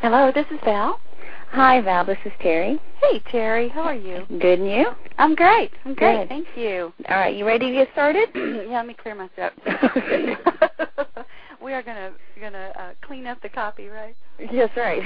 Hello, this is Val. Hi, Val. This is Terry. Hey, Terry. How are you? Good, and you? I'm great. Good. Thank you. All right, you ready to get started? Yeah, let me clear my throat. We are gonna clean up the copy, right? Yes, right.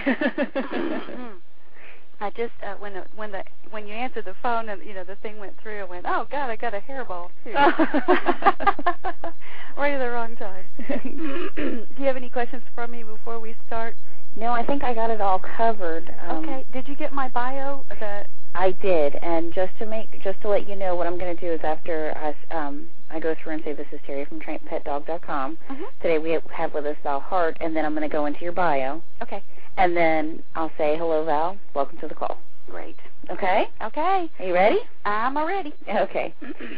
I just when you answered the phone and the thing went through, I went, oh God, I got a hairball too. Right at the wrong time. Do you have any questions for me before we start? No, I think I got it all covered. Okay. Did you get my bio? I did, and just to let you know, what I'm going to do is after I go through and say, this is Terry from TrainedPetDog.com. Today we have with us Val Hart, and then I'm going to go into your bio. Okay. And then I'll say, hello, Val. Welcome to the call. Great. Okay? Okay. Are you ready? I'm ready. Okay.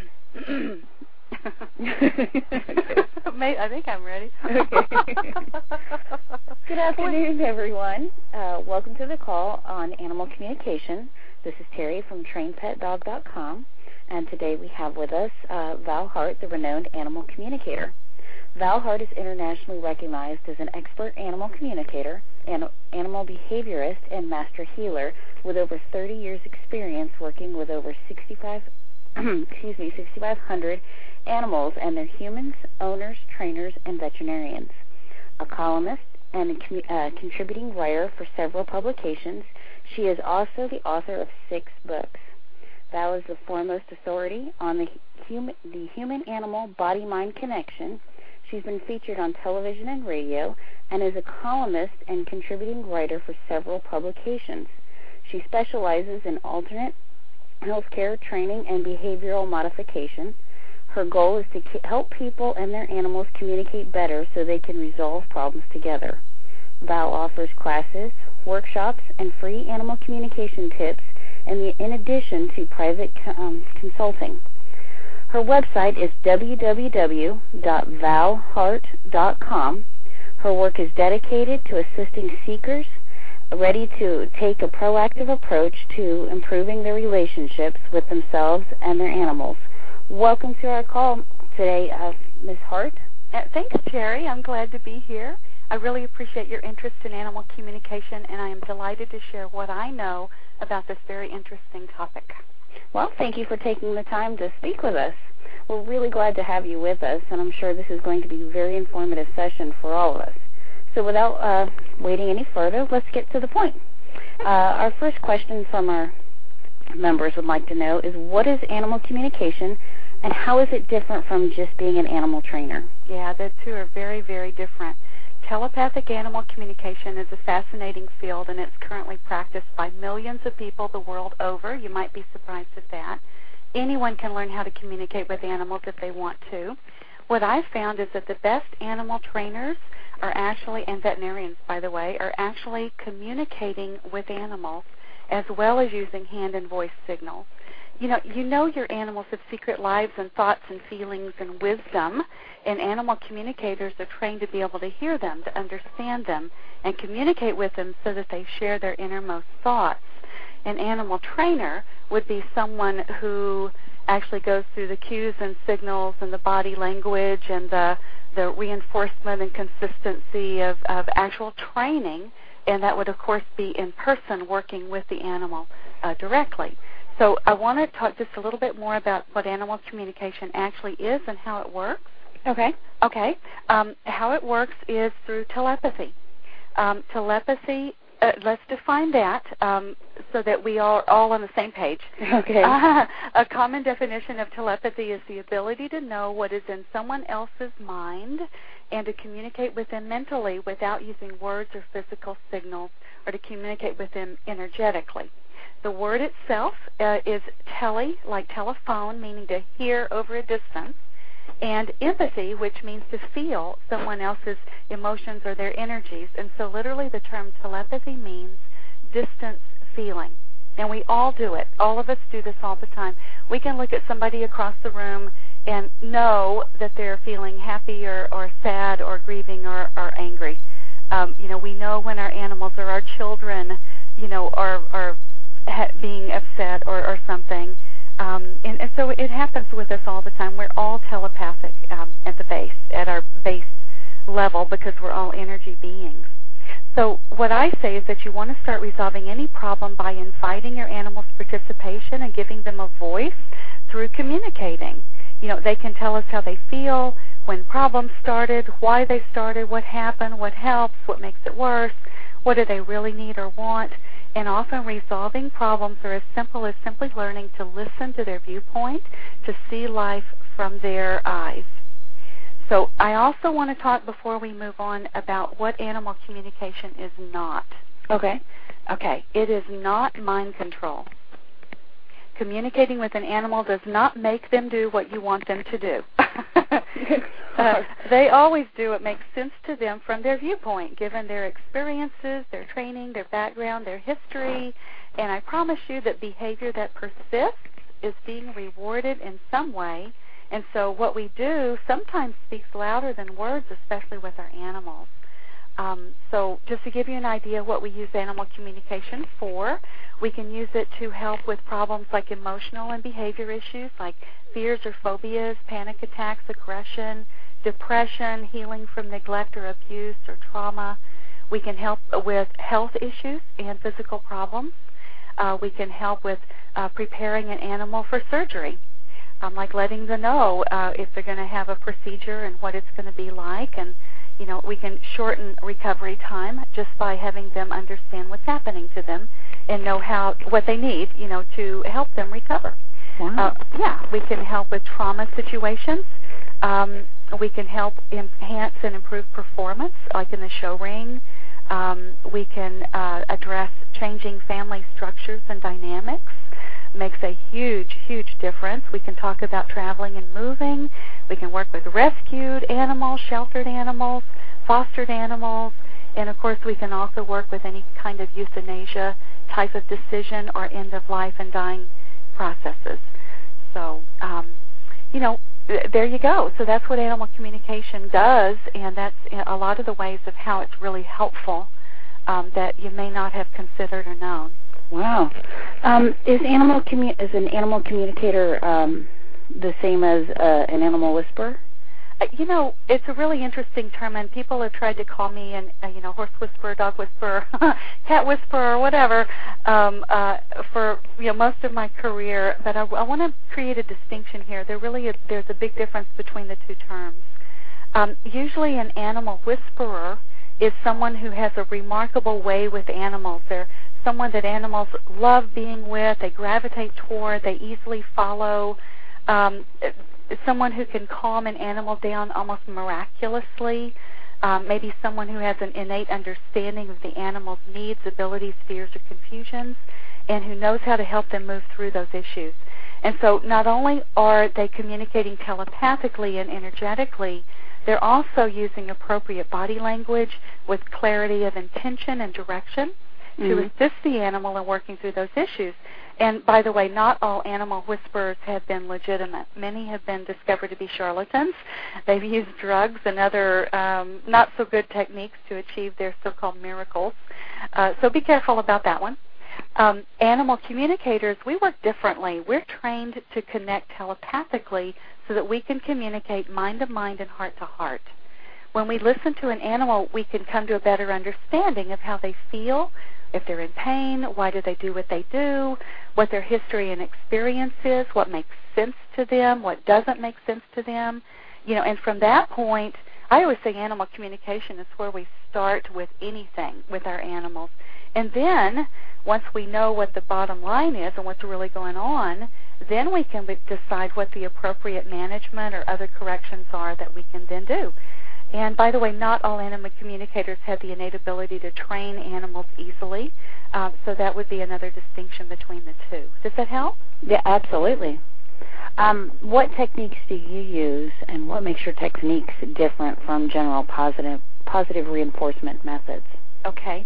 I think I'm ready. Okay. Good afternoon, everyone. Welcome to the call on animal communication. This is Terry from TrainedPetDog.com, and today we have with us Val Hart, the renowned animal communicator. Val Hart is internationally recognized as an expert animal communicator, animal behaviorist, and master healer with over 30 years' experience working with over 6,500 animals and their humans, owners, trainers, and veterinarians. A columnist and a contributing writer for several publications, she is also the author of 6 books. Val is the foremost authority on the human-animal body-mind connection. She's been featured on television and radio and is a columnist and contributing writer for several publications. She specializes in alternate healthcare training and behavioral modification. Her goal is to help people and their animals communicate better so they can resolve problems together. Val offers classes, workshops, and free animal communication tips in addition to private consulting. Her website is www.valhart.com. Her work is dedicated to assisting seekers ready to take a proactive approach to improving their relationships with themselves and their animals. Welcome to our call today, Ms. Hart. Thanks, Terry. I'm glad to be here. I really appreciate your interest in animal communication, and I am delighted to share what I know about this very interesting topic. Well, thank you for taking the time to speak with us. We're really glad to have you with us, and I'm sure this is going to be a very informative session for all of us. So without waiting any further, let's get to the point. Our first question from our members would like to know is, what is animal communication, and how is it different from just being an animal trainer? Yeah, the two are very, very different. Telepathic animal communication is a fascinating field, and it's currently practiced by millions of people the world over. You might be surprised at that. Anyone can learn how to communicate with animals if they want to. What I've found is that the best animal trainers are actually, and veterinarians, by the way, are actually communicating with animals as well as using hand and voice signals. You know your animals have secret lives and thoughts and feelings and wisdom, and animal communicators are trained to be able to hear them, to understand them, and communicate with them so that they share their innermost thoughts. An animal trainer would be someone who actually goes through the cues and signals and the body language and the reinforcement and consistency of actual training, and that would, of course, be in person working with the animal directly. So I want to talk just a little bit more about what animal communication actually is and how it works. Okay. Okay. How it works is through telepathy. Telepathy, let's define that so that we are all on the same page. Okay. A common definition of telepathy is the ability to know what is in someone else's mind and to communicate with them mentally without using words or physical signals, or to communicate with them energetically. The word itself is tele, like telephone, meaning to hear over a distance, and empathy, which means to feel someone else's emotions or their energies. And so literally the term telepathy means distance feeling. And we all do it. All of us do this all the time. We can look at somebody across the room and know that they're feeling happy or sad or grieving or angry. We know when our animals or our children, are being upset or something. And so it happens with us all the time. We're all telepathic at our base level, because we're all energy beings. So what what I say is that you want to start resolving any problem by inviting your animal's participation and giving them a voice through communicating. They can tell us how they feel, when problems started, why they started, what happened, what helps, what makes it worse, what do they really need or want. And often resolving problems are as simple as simply learning to listen to their viewpoint, to see life from their eyes. So I also want to talk before we move on about what animal communication is not. Okay. Okay. It is not mind control. Communicating with an animal does not make them do what you want them to do. They always do what makes sense to them from their viewpoint, given their experiences, their training, their background, their history. And I promise you that behavior that persists is being rewarded in some way. And so what we do sometimes speaks louder than words, especially with our animals. So just to give you an idea of what we use animal communication for, we can use it to help with problems like emotional and behavior issues like fears or phobias, panic attacks, aggression, depression, healing from neglect or abuse or trauma. We can help with health issues and physical problems. We can help with preparing an animal for surgery, like letting them know if they're going to have a procedure and what it's going to be like. And we can shorten recovery time just by having them understand what's happening to them and know what they need, to help them recover. Wow. We can help with trauma situations. We can help enhance and improve performance, like in the show ring. We can address changing family structures and dynamics. Makes a huge, huge difference. We can talk about traveling and moving. We can work with rescued animals, sheltered animals, fostered animals, and of course we can also work with any kind of euthanasia type of decision or end of life and dying processes. So, there you go. So that's what animal communication does, and that's a lot of the ways of how it's really helpful that you may not have considered or known. Wow. Is an animal communicator the same as an animal whisperer? It's a really interesting term, and people have tried to call me horse whisperer, dog whisperer, cat whisperer, or whatever for most of my career. But I want to create a distinction here. There's a big difference between the two terms. Usually, an animal whisperer is someone who has a remarkable way with animals. They're someone that animals love being with, they gravitate toward, they easily follow, someone who can calm an animal down almost miraculously, maybe someone who has an innate understanding of the animal's needs, abilities, fears, or confusions, and who knows how to help them move through those issues. And so not only are they communicating telepathically and energetically, they're also using appropriate body language with clarity of intention and direction to assist the animal in working through those issues. And by the way, not all animal whisperers have been legitimate. Many have been discovered to be charlatans. They've used drugs and other not so good techniques to achieve their so-called miracles. So be careful about that one. Animal communicators, we work differently. We're trained to connect telepathically so that we can communicate mind to mind and heart to heart. When we listen to an animal, we can come to a better understanding of how they feel, if they're in pain, why do they do what they do, what their history and experience is, what makes sense to them, what doesn't make sense to them. And from that point, I always say animal communication is where we start with anything with our animals. And then, once we know what the bottom line is and what's really going on, then we can decide what the appropriate management or other corrections are that we can then do. And by the way, not all animal communicators have the innate ability to train animals easily, so that would be another distinction between the two. Does that help? Yeah, absolutely. What techniques do you use, and what makes your techniques different from general positive reinforcement methods? Okay.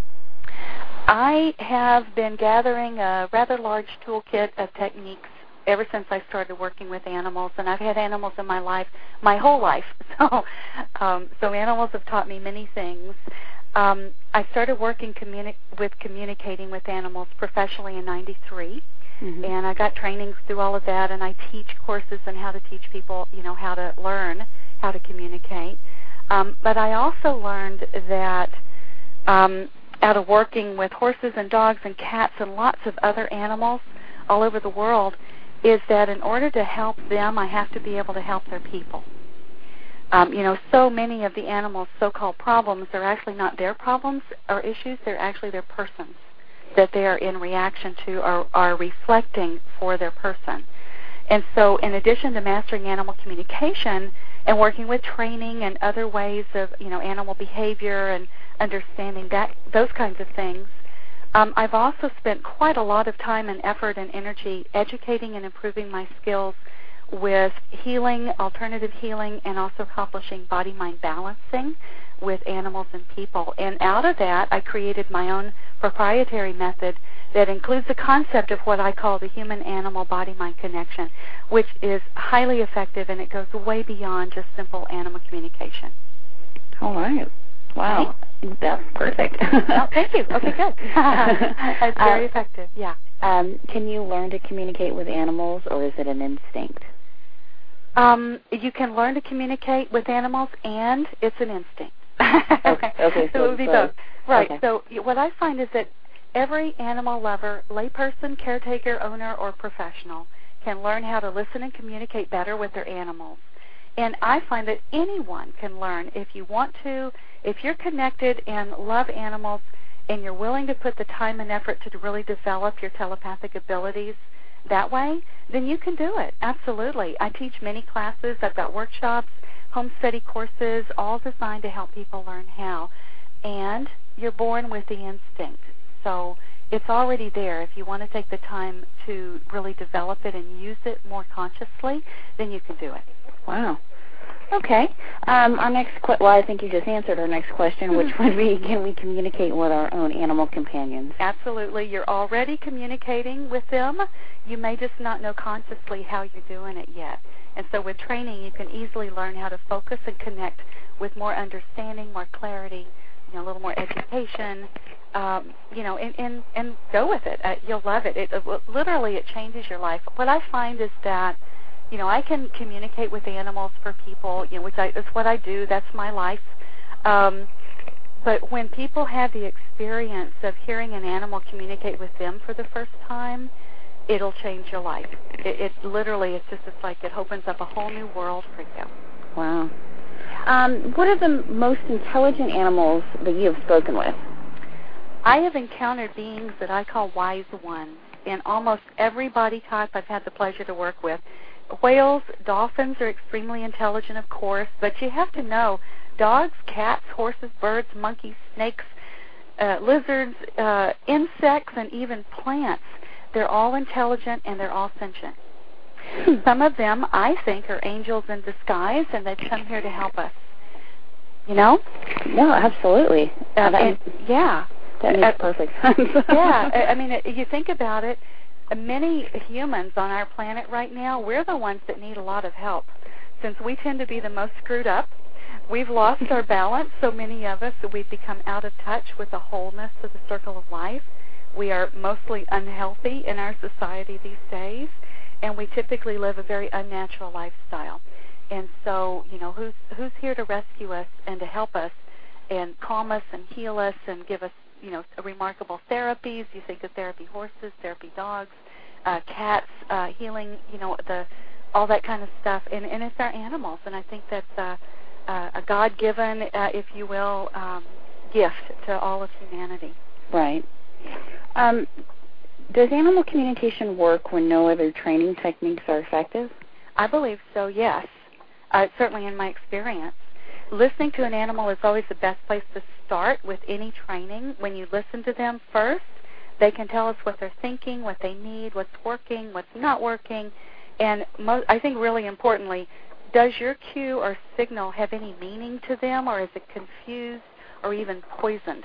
I have been gathering a rather large toolkit of techniques ever since I started working with animals, and I've had animals in my life, my whole life. So animals have taught me many things. I started working with communicating with animals professionally in '93, and I got trainings through all of that, and I teach courses on how to teach people, how to learn how to communicate. But I also learned that out of working with horses and dogs and cats and lots of other animals all over the world is that in order to help them, I have to be able to help their people. So many of the animals' so-called problems are actually not their problems or issues, they're actually their persons that they are in reaction to or are reflecting for their person. And so in addition to mastering animal communication and working with training and other ways of, animal behavior and understanding those kinds of things, I've also spent quite a lot of time and effort and energy educating and improving my skills with healing, alternative healing, and also accomplishing body-mind balancing with animals and people. And out of that, I created my own proprietary method that includes the concept of what I call the human-animal body-mind connection, which is highly effective, and it goes way beyond just simple animal communication. All right. Wow. Right. That's perfect. Oh, thank you. Okay, good. It's very effective, yeah. Can you learn to communicate with animals, or is it an instinct? You can learn to communicate with animals, and it's an instinct. Okay, so it would be both. Right. Okay. So what I find is that every animal lover, layperson, caretaker, owner, or professional can learn how to listen and communicate better with their animals. And I find that anyone can learn if you want to, if you're connected and love animals and you're willing to put the time and effort to really develop your telepathic abilities that way, then you can do it. Absolutely. I teach many classes. I've got workshops, home study courses, all designed to help people learn how. And you're born with the instinct. So it's already there. If you want to take the time to really develop it and use it more consciously, then you can do it. Wow. Okay. Our next I think you just answered our next question, which would be, can we communicate with our own animal companions? Absolutely. You're already communicating with them. You may just not know consciously how you're doing it yet. And so with training, you can easily learn how to focus and connect with more understanding, more clarity, a little more education, and go with it. You'll love it. Literally, it changes your life. What I find is that, I can communicate with animals for people, which is what I do. That's my life. But when people have the experience of hearing an animal communicate with them for the first time, it'll change your life. It literally, it's like it opens up a whole new world for you. Wow. What are the most intelligent animals that you have spoken with? I have encountered beings that I call wise ones in almost every body type I've had the pleasure to work with. Whales, dolphins are extremely intelligent, of course, but you have to know dogs, cats, horses, birds, monkeys, snakes, lizards, insects, and even plants. They're all intelligent and they're all sentient. Some of them, I think, are angels in disguise, and they've come here to help us. No, absolutely. Yeah. That makes perfect sense. Yeah. I mean, you think about it, many humans on our planet right now, we're the ones that need a lot of help. Since we tend to be the most screwed up, we've lost our balance, so many of us, we've become out of touch with the wholeness of the circle of life. We are mostly unhealthy in our society these days, and we typically live a very unnatural lifestyle. And so, who's here to rescue us and to help us and calm us and heal us and give us, remarkable therapies? You think of therapy horses, therapy dogs, cats, healing, all that kind of stuff. And it's our animals, and I think that's a God-given, if you will, gift to all of humanity. Right. Does animal communication work when no other training techniques are effective? I believe so, yes. Certainly in my experience. Listening to an animal is always the best place to start with any training. When you listen to them first, they can tell us what they're thinking, what they need, what's working, what's not working. And I think really importantly, does your cue or signal have any meaning to them, or is it confused or even poisoned?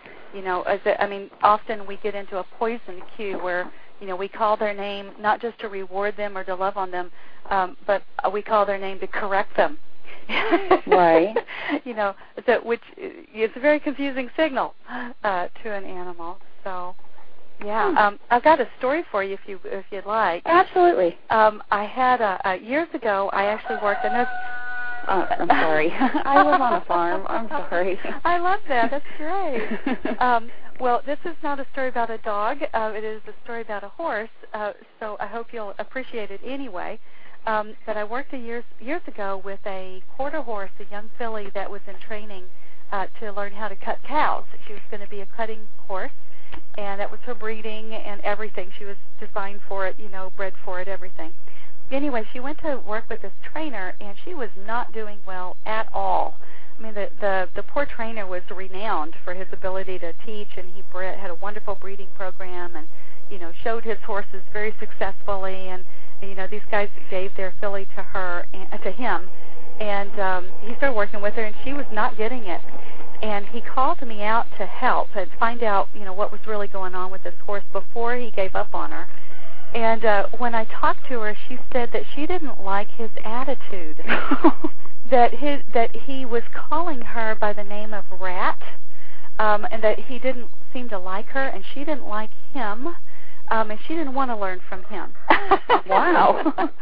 Often we get into a poisoned cue where, we call their name not just to reward them or to love on them, but we call their name to correct them. Right. Which is a very confusing signal to an animal. So, yeah. I've got a story for you if you'd like. Absolutely. I had years ago. I actually worked in this. I'm sorry. I live on a farm. I'm sorry. I love that. That's great. Well, this is not a story about a dog. It is a story about a horse, so I hope you'll appreciate it anyway. But I worked years ago with a quarter horse, a young filly that was in training to learn how to cut cows. She was going to be a cutting horse, and that was her breeding and everything. She was designed for it, bred for it, everything. Anyway, she went to work with this trainer, and she was not doing well at all. I mean, the poor trainer was renowned for his ability to teach, and he had a wonderful breeding program, and showed his horses very successfully. And these guys gave their filly to him, and he started working with her, and she was not getting it. And he called me out to help and find out, what was really going on with this horse before he gave up on her. And when I talked to her, she said that she didn't like his attitude. that he was calling her by the name of Rat, and that he didn't seem to like her, and she didn't like him, and she didn't want to learn from him. Wow.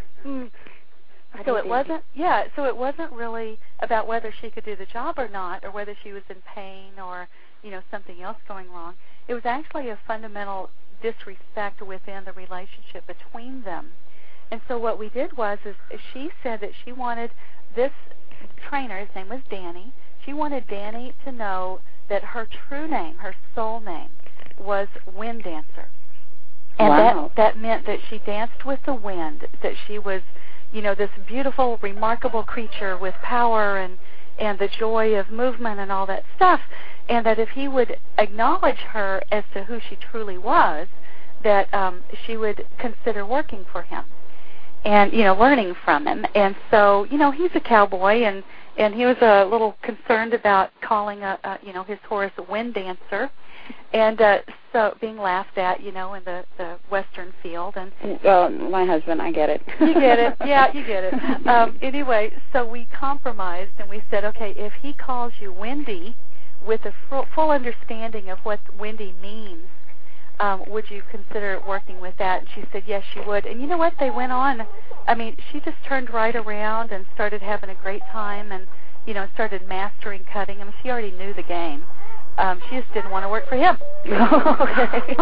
So it wasn't really about whether she could do the job or not, or whether she was in pain or something else going wrong. It was actually a fundamental disrespect within the relationship between them. And so what we did is she said that she wanted this trainer, his name was Danny, she wanted Danny to know that her true name, her soul name, was Wind Dancer. And wow. that meant that she danced with the wind, that she was, this beautiful, remarkable creature with power and the joy of movement and all that stuff, and that if he would acknowledge her as to who she truly was, that she would consider working for him and, learning from him. And so, he's a cowboy, and he was a little concerned about calling, his horse a Wind Dancer, and so being laughed at, in the western field. And my husband, I get it. You get it. Yeah, you get it. Anyway, so we compromised, and we said, okay, if he calls you Windy with a full understanding of what Windy means, would you consider working with that? And she said, yes, she would. And you know what? They went on. I mean, she just turned right around and started having a great time and, started mastering cutting. I mean, she already knew the game. She just didn't want to work for him. Okay.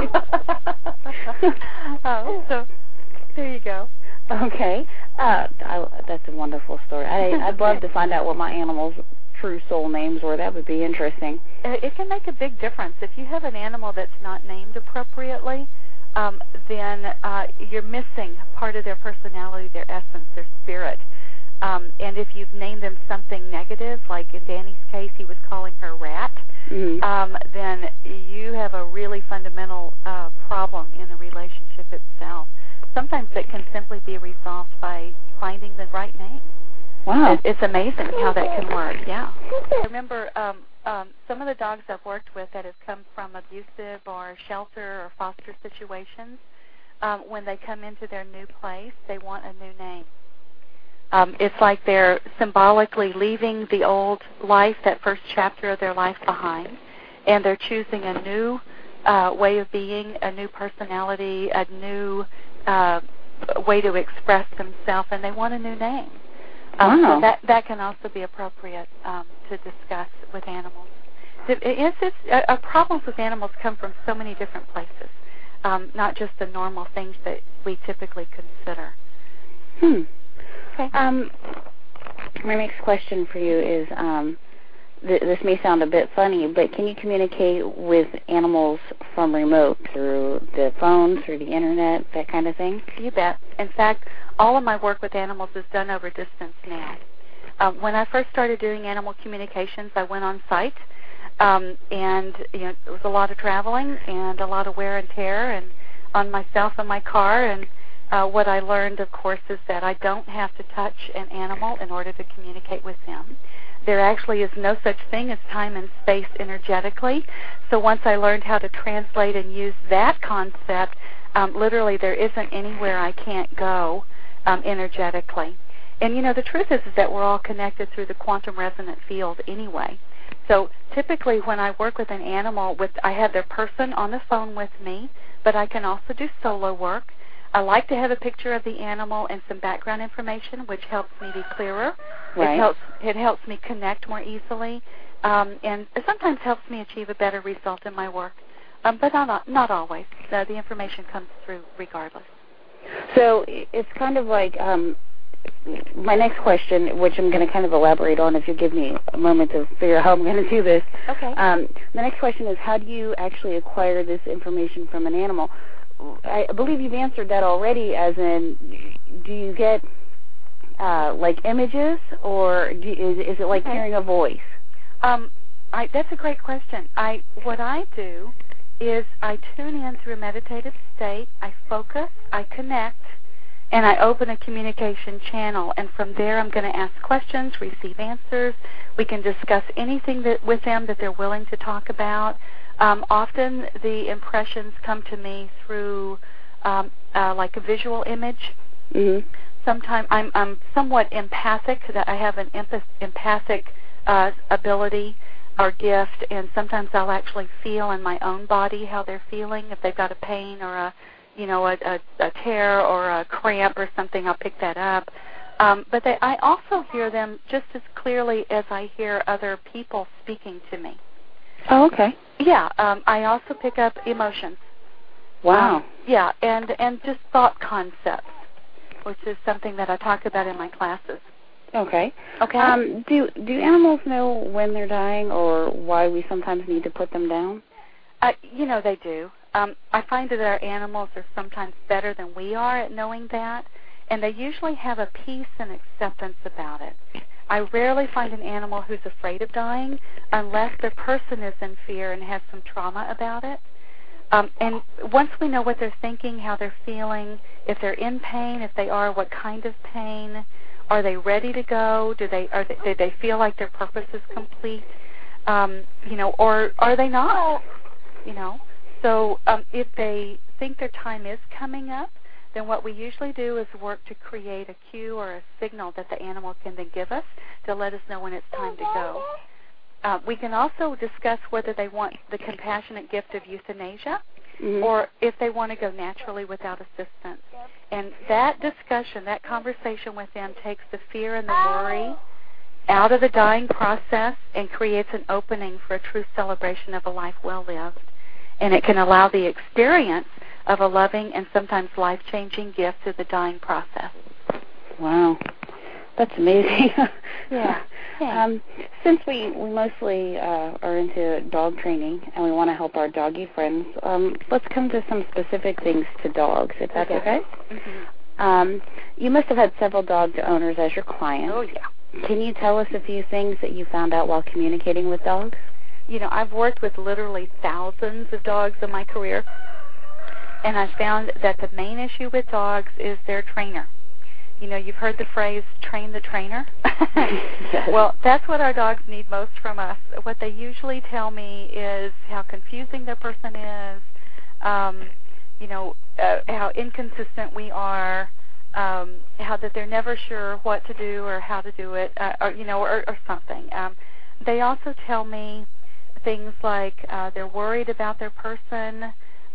So there you go. Okay. That's a wonderful story. I'd love to find out what my animals' true soul names were. That would be interesting. It can make a big difference. If you have an animal that's not named appropriately, then you're missing part of their personality, their essence, their spirit. And if you've named them something negative, like in Danny's case, he was calling her Rat, then you have a really fundamental problem in the relationship itself. Sometimes it can simply be resolved by finding the right name. Wow. It's amazing how that can work, yeah. I remember some of the dogs I've worked with that have come from abusive or shelter or foster situations, when they come into their new place, they want a new name. It's like they're symbolically leaving the old life, that first chapter of their life behind, and they're choosing a new way of being, a new personality, a new way to express themselves, and they want a new name. Wow. So that can also be appropriate to discuss with animals. Problems with animals come from so many different places, not just the normal things that we typically consider. Okay. My next question for you is, this may sound a bit funny, but can you communicate with animals from remote, through the phone, through the internet, that kind of thing? You bet. In fact, all of my work with animals is done over distance now. When I first started doing animal communications, I went on site, and it was a lot of traveling and a lot of wear and tear and on myself and my car. And what I learned, of course, is that I don't have to touch an animal in order to communicate with them. There actually is no such thing as time and space energetically. So once I learned how to translate and use that concept, literally there isn't anywhere I can't go energetically. And, the truth is that we're all connected through the quantum resonant field anyway. So typically when I work with an animal, I have their person on the phone with me, but I can also do solo work. I like to have a picture of the animal and some background information, which helps me be clearer. Right. It helps me connect more easily. and it sometimes helps me achieve a better result in my work, but not always. The information comes through regardless. So it's kind of like my next question, which I'm going to kind of elaborate on if you give me a moment to figure out how I'm going to do this. Okay. The next question is, how do you actually acquire this information from an animal? I believe you've answered that already, as in, do you get like images, or is it like hearing a voice? That's a great question. What I do is I tune in through a meditative state, I focus, I connect, and I open a communication channel. And from there I'm going to ask questions, receive answers. We can discuss anything with them that they're willing to talk about. Often the impressions come to me through like a visual image. Mm-hmm. Sometimes I'm somewhat empathic, that I have an empathic ability or gift, and sometimes I'll actually feel in my own body how they're feeling. If they've got a pain or a tear or a cramp or something, I'll pick that up. But I also hear them just as clearly as I hear other people speaking to me. Oh, okay. Yeah, I also pick up emotions. Wow. Yeah, and just thought concepts, which is something that I talk about in my classes. Okay. Okay. Do animals know when they're dying, or why we sometimes need to put them down? They do. I find that our animals are sometimes better than we are at knowing that, and they usually have a peace and acceptance about it. I rarely find an animal who's afraid of dying unless the person is in fear and has some trauma about it. And once we know what they're thinking, how they're feeling, if they're in pain, if they are, what kind of pain, are they ready to go? Do they feel like their purpose is complete? Or are they not? So if they think their time is coming up, then what we usually do is work to create a cue or a signal that the animal can then give us to let us know when it's time to go. We can also discuss whether they want the compassionate gift of euthanasia, mm-hmm. or if they want to go naturally without assistance. And that discussion, that conversation with them takes the fear and the worry out of the dying process and creates an opening for a true celebration of a life well lived. And it can allow the experience of a loving and sometimes life-changing gift through the dying process. Wow. That's amazing. Yeah. Since we mostly are into dog training and we want to help our doggy friends, let's come to some specific things to dogs, if that's okay. Mm-hmm. You must have had several dog owners as your clients. Oh, yeah. Can you tell us a few things that you found out while communicating with dogs? I've worked with literally thousands of dogs in my career, and I found that the main issue with dogs is their trainer. You've heard the phrase, train the trainer. Yes. Well, that's what our dogs need most from us. What they usually tell me is how confusing their person is, how inconsistent we are, how that they're never sure what to do or how to do it, or something. They also tell me things like they're worried about their person,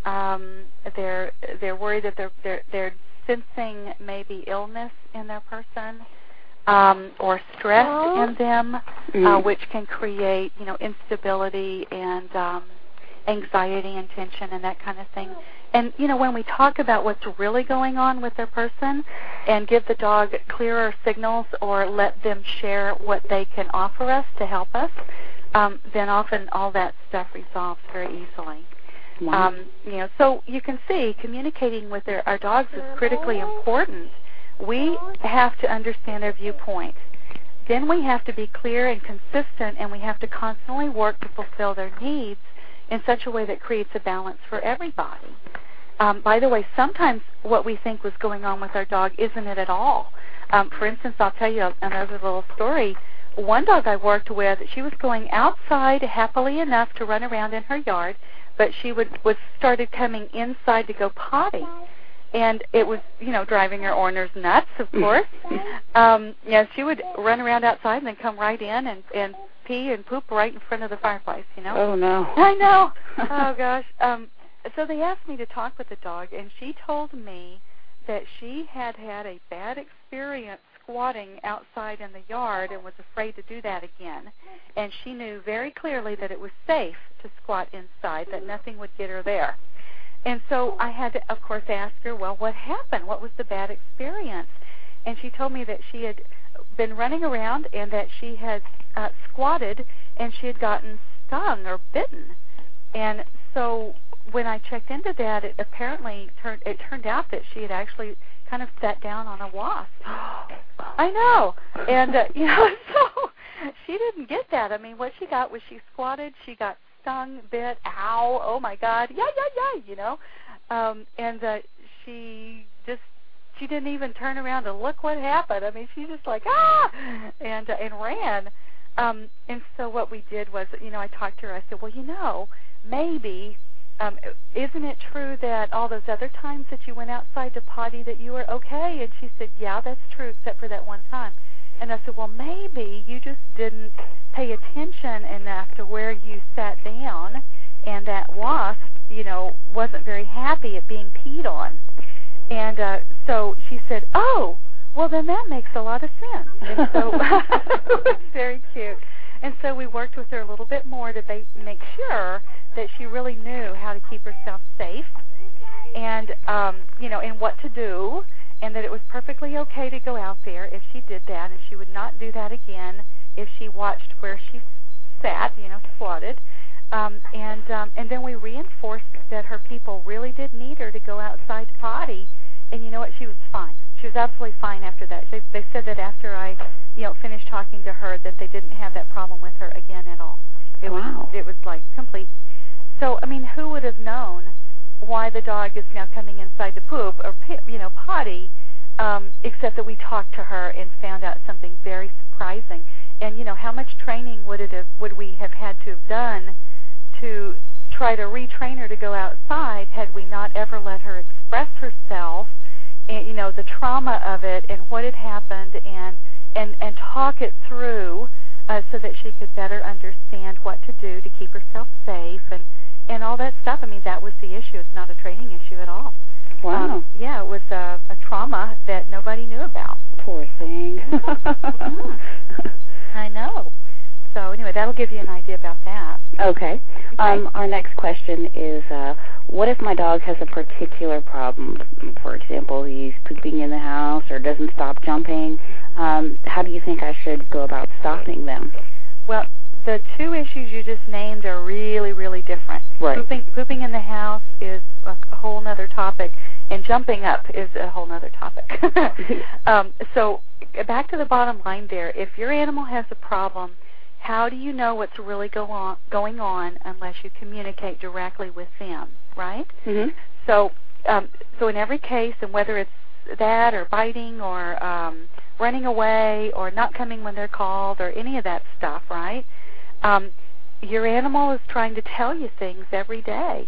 they're worried that they're sensing maybe illness in their person, or stress in them, which can create, instability and anxiety and tension and that kind of thing. And, when we talk about what's really going on with their person and give the dog clearer signals or let them share what they can offer us to help us, then often all that stuff resolves very easily. Wow. So you can see communicating with our dogs is critically important. We have to understand their viewpoint. Then we have to be clear and consistent, and we have to constantly work to fulfill their needs in such a way that creates a balance for everybody. By the way, sometimes what we think was going on with our dog isn't it at all. For instance, I'll tell you another little story. One dog I worked with, she was going outside happily enough to run around in her yard, but she started coming inside to go potty. And it was, driving her owners nuts, of course. She would run around outside and then come right in and pee and poop right in front of the fireplace, Oh, no. I know. Oh, gosh. So they asked me to talk with the dog, and she told me that she had a bad experience squatting outside in the yard and was afraid to do that again. And she knew very clearly that it was safe to squat inside, that nothing would get her there. And so I had to, of course, ask her, well, what happened? What was the bad experience? And she told me that she had been running around and that she had squatted and she had gotten stung or bitten. And so when I checked into that, it apparently turned out that she had actually kind of sat down on a wasp. I know. And, so she didn't get that. I mean, what she got was she squatted, she got stung, bit, ow, oh, my God, she didn't even turn around to look what happened. I mean, she just like, and ran. And so what we did was, I talked to her. I said, well, maybe, isn't it true that all those other times that you went outside to potty that you were okay? And she said, yeah, that's true, except for that one time. And I said, well, maybe you just didn't pay attention enough to where you sat down, and that wasp, wasn't very happy at being peed on. And so she said, oh, well, then that makes a lot of sense. And so it was very cute. And so we worked with her a little bit more to make sure that she really knew how to keep herself safe and, and what to do, and that it was perfectly okay to go out there if she did that, and she would not do that again if she watched where she sat, squatted. And then we reinforced that her people really did need her to go outside to potty, and you know what? She was fine. She was absolutely fine after that. They said that after I, finished talking to her, that they didn't have that problem with her again at all. It was like complete. So, I mean, who would have known why the dog is now coming inside to poop or, potty, except that we talked to her and found out something very surprising. And, how much training would we have had to have done to try to retrain her to go outside had we not ever let her express herself and, the trauma of it and what had happened and talk it through so that she could better understand what to do to keep herself safe and all that stuff. I mean, that was the issue. It's not a training issue at all. Wow. It was a trauma that nobody knew about. Poor thing. I know. So anyway, that'll give you an idea about that. Okay. Our next question is, what if my dog has a particular problem? For example, he's pooping in the house or doesn't stop jumping. How do you think I should go about stopping them? Well, the two issues you just named are really, really different. Right. Pooping in the house is a whole other topic, and jumping up is a whole other topic. So back to the bottom line there. If your animal has a problem, how do you know what's really going on unless you communicate directly with them, right? Mm-hmm. So in every case, and whether it's that or biting or running away or not coming when they're called or any of that stuff, right? Your animal is trying to tell you things every day.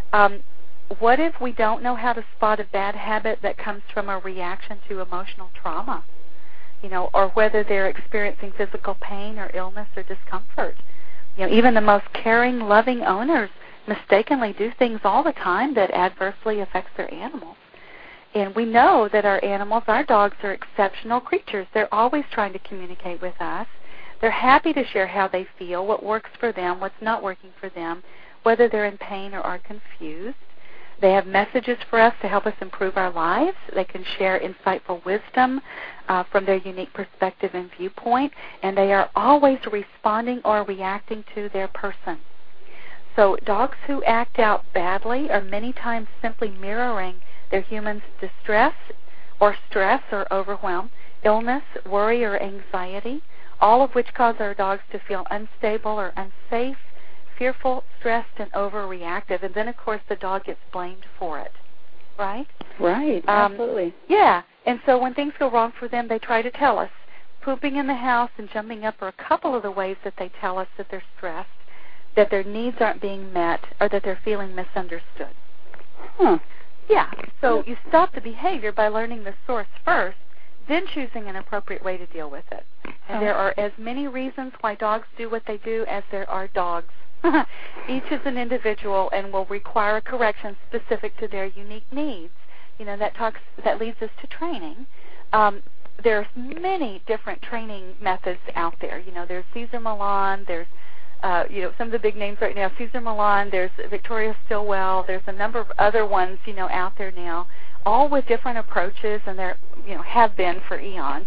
What if we don't know how to spot a bad habit that comes from a reaction to emotional trauma? Or whether they're experiencing physical pain or illness or discomfort. Even the most caring, loving owners mistakenly do things all the time that adversely affects their animals. And we know that our animals, our dogs, are exceptional creatures. They're always trying to communicate with us. They're happy to share how they feel, what works for them, what's not working for them, whether they're in pain or are confused. They have messages for us to help us improve our lives. They can share insightful wisdom from their unique perspective and viewpoint, and they are always responding or reacting to their person. So dogs who act out badly are many times simply mirroring their human's distress or stress or overwhelm, illness, worry, or anxiety, all of which cause our dogs to feel unstable or unsafe, fearful, stressed, and overreactive. And then, of course, the dog gets blamed for it, right? Right, absolutely. Yeah, and so when things go wrong for them, they try to tell us. Pooping in the house and jumping up are a couple of the ways that they tell us that they're stressed, that their needs aren't being met, or that they're feeling misunderstood. Huh. Yeah, so you stop the behavior by learning the source first, then choosing an appropriate way to deal with it. And there are as many reasons why dogs do what they do as there are dogs. Each is an individual and will require a correction specific to their unique needs. That leads us to training. there's many different training methods out there. You know, there's Cesar Millan, there's some of the big names right now, Cesar Millan, there's Victoria Stilwell, there's a number of other ones, out there now, all with different approaches, and there, have been for eons,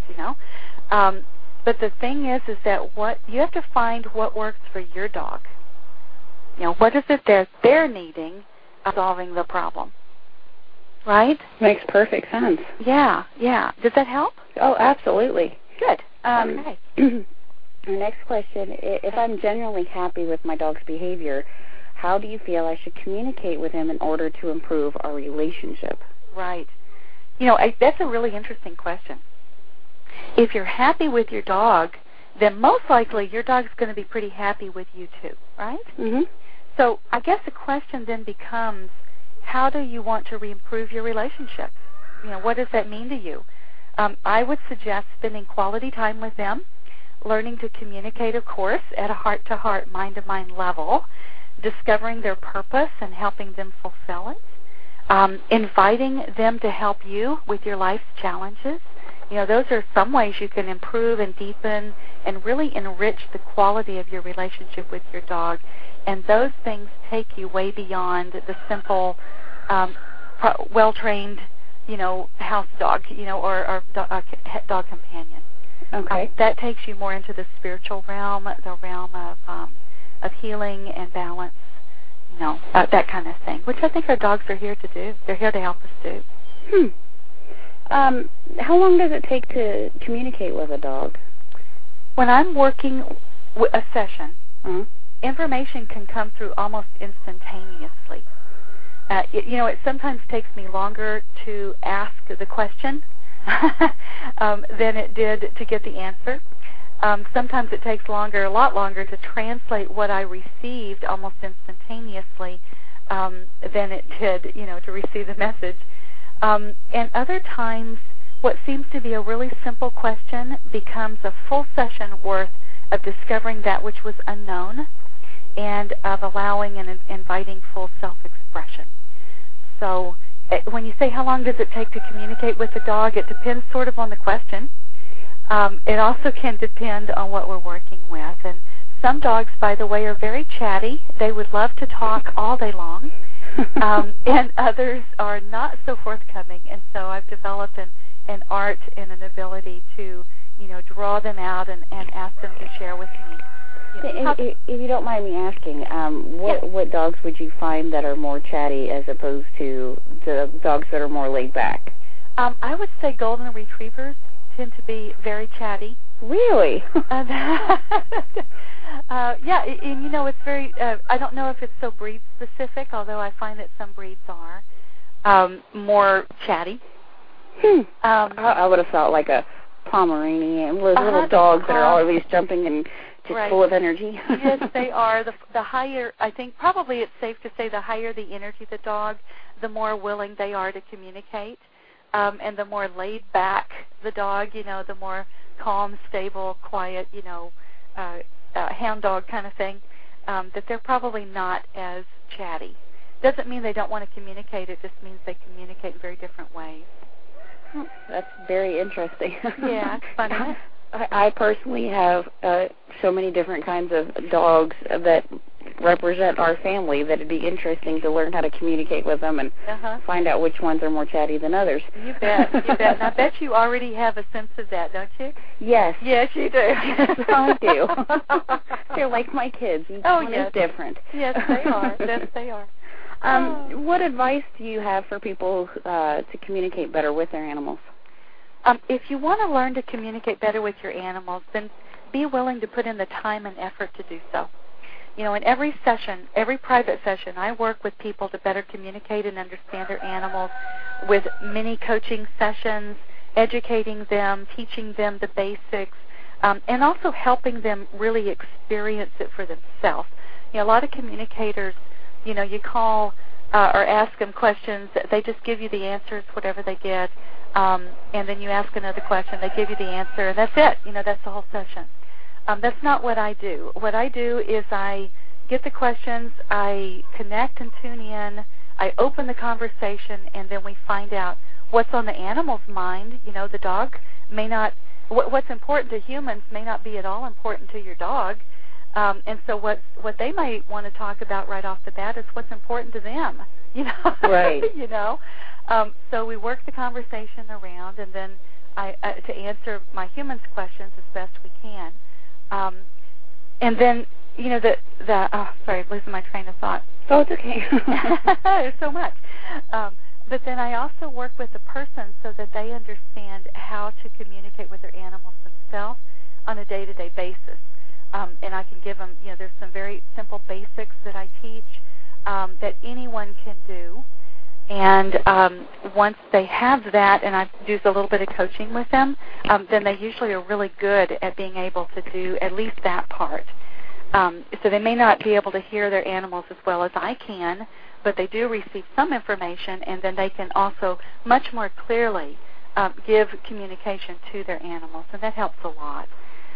But the thing is that what you have to find what works for your dog. What is it that they're needing solving the problem? Right? Makes perfect sense. Yeah. Does that help? Oh, absolutely. Good. Okay. The next question, if I'm generally happy with my dog's behavior, how do you feel I should communicate with him in order to improve our relationship? Right. That's a really interesting question. If you're happy with your dog, then most likely your dog's going to be pretty happy with you too, right? Mm-hmm. So I guess the question then becomes, how do you want to improve your relationship? What does that mean to you? I would suggest spending quality time with them, learning to communicate, of course, at a heart-to-heart, mind-to-mind level, discovering their purpose and helping them fulfill it, inviting them to help you with your life's challenges. Those are some ways you can improve and deepen and really enrich the quality of your relationship with your dog. And those things take you way beyond the simple, well-trained, house dog, or dog companion. Okay. That takes you more into the spiritual realm, the realm of healing and balance, that kind of thing, which I think our dogs are here to do. They're here to help us do. How long does it take to communicate with a dog? When I'm working a session, information can come through almost instantaneously. It sometimes takes me longer to ask the question than it did to get the answer. Sometimes it takes a lot longer to translate what I received almost instantaneously than it did, to receive the message. And other times, what seems to be a really simple question becomes a full session worth of discovering that which was unknown and of allowing and inviting full self-expression. So when you say how long does it take to communicate with a dog, it depends sort of on the question. It also can depend on what we're working with. And some dogs, by the way, are very chatty. They would love to talk all day long. And others are not so forthcoming. And so I've developed an art and an ability to, draw them out and ask them to share with me. If you don't mind me asking, what dogs would you find that are more chatty as opposed to the dogs that are more laid back? I would say golden retrievers tend to be very chatty. Really? Yeah, and it's very, I don't know if it's so breed specific, although I find that some breeds are more chatty. I would have thought like a Pomeranian, little dogs that are always jumping and just full of energy. Yes, they are. The higher, I think probably it's safe to say the higher the energy of the dog, the more willing they are to communicate. And the more laid back the dog, the more calm, stable, quiet, hound dog kind of thing, that they're probably not as chatty. Doesn't mean they don't want to communicate. It just means they communicate in very different ways. That's very interesting. Yeah, it's funny. I personally have so many different kinds of dogs that represent our family that it'd be interesting to learn how to communicate with them and find out which ones are more chatty than others. You bet. And I bet you already have a sense of that, don't you? Yes. Yes, you do. Yes, I do. They're like my kids. Each one is different. Yes, they are. Yes, they are. What advice do you have for people to communicate better with their animals? If you want to learn to communicate better with your animals, then be willing to put in the time and effort to do so. In every session, every private session, I work with people to better communicate and understand their animals with many coaching sessions, educating them, teaching them the basics, and also helping them really experience it for themselves. A lot of communicators, you call or ask them questions, they just give you the answers, whatever they get, and then you ask another question, they give you the answer, and that's it. That's the whole session. That's not what I do. What I do is I get the questions, I connect and tune in, I open the conversation, and then we find out what's on the animal's mind. The dog may not. What's important to humans may not be at all important to your dog. And so what they might want to talk about right off the bat is what's important to them. Right. So we work the conversation around, and then to answer my humans' questions as best we can. And then, sorry, losing my train of thought. Oh, it's okay. There's so much. But then I also work with the person so that they understand how to communicate with their animals themselves on a day-to-day basis. And I can give them, there's some very simple basics that I teach that anyone can do. And once they have that, and I do a little bit of coaching with them, then they usually are really good at being able to do at least that part. So they may not be able to hear their animals as well as I can, but they do receive some information, and then they can also much more clearly give communication to their animals, and that helps a lot.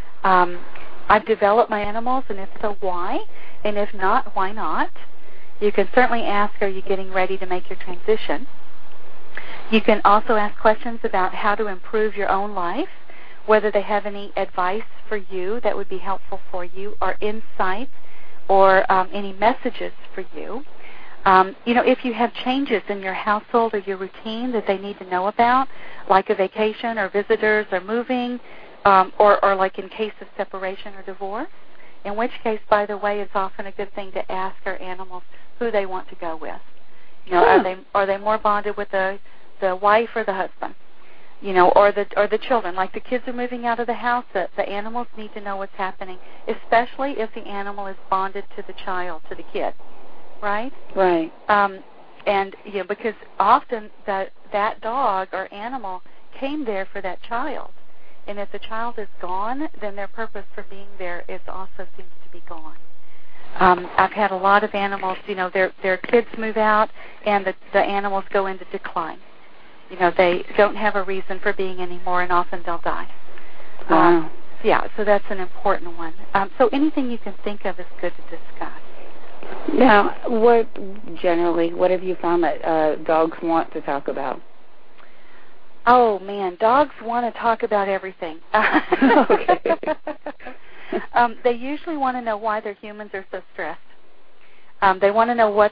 I've developed my animals, and if so, why? And if not, why not? You can certainly ask, are you getting ready to make your transition? You can also ask questions about how to improve your own life, whether they have any advice for you that would be helpful for you, or insights, or any messages for you. If you have changes in your household or your routine that they need to know about, like a vacation or visitors or moving, or like in case of separation or divorce, in which case, by the way, it's often a good thing to ask our animals who they want to go with. Are they more bonded with the wife or the husband? Or the children. Like the kids are moving out of the house, the animals need to know what's happening, especially if the animal is bonded to the child, to the kid, right? Right. And because often that dog or animal came there for that child, and if the child is gone, then their purpose for being there also seems to be gone. I've had a lot of animals, their kids move out, and the animals go into decline. They don't have a reason for being anymore, and often they'll die. Wow. So that's an important one. So anything you can think of is good to discuss. Now, what have you found that dogs want to talk about? Oh, man, dogs want to talk about everything. Okay. They usually want to know why their humans are so stressed. They want to know what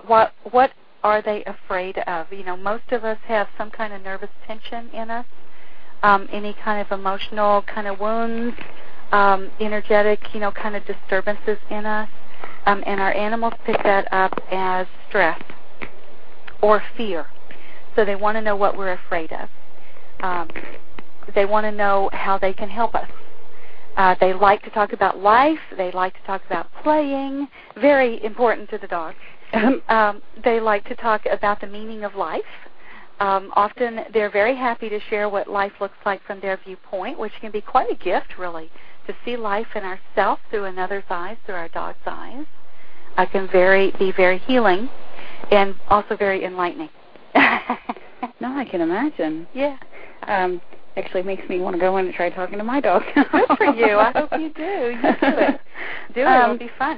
are they afraid of. Most of us have some kind of nervous tension in us, any kind of emotional kind of wounds, energetic, kind of disturbances in us, and our animals pick that up as stress or fear. So they want to know what we're afraid of. They want to know how they can help us. They like to talk about life. They like to talk about playing. Very important to the dogs. They like to talk about the meaning of life. Often they're very happy to share what life looks like from their viewpoint, which can be quite a gift, really, to see life in ourselves through another's eyes, through our dog's eyes. It can be very healing and also very enlightening. No, I can imagine. Yeah. Actually makes me want to go in and try talking to my dog. Good for you. I hope you do. You do it. It'll be fun.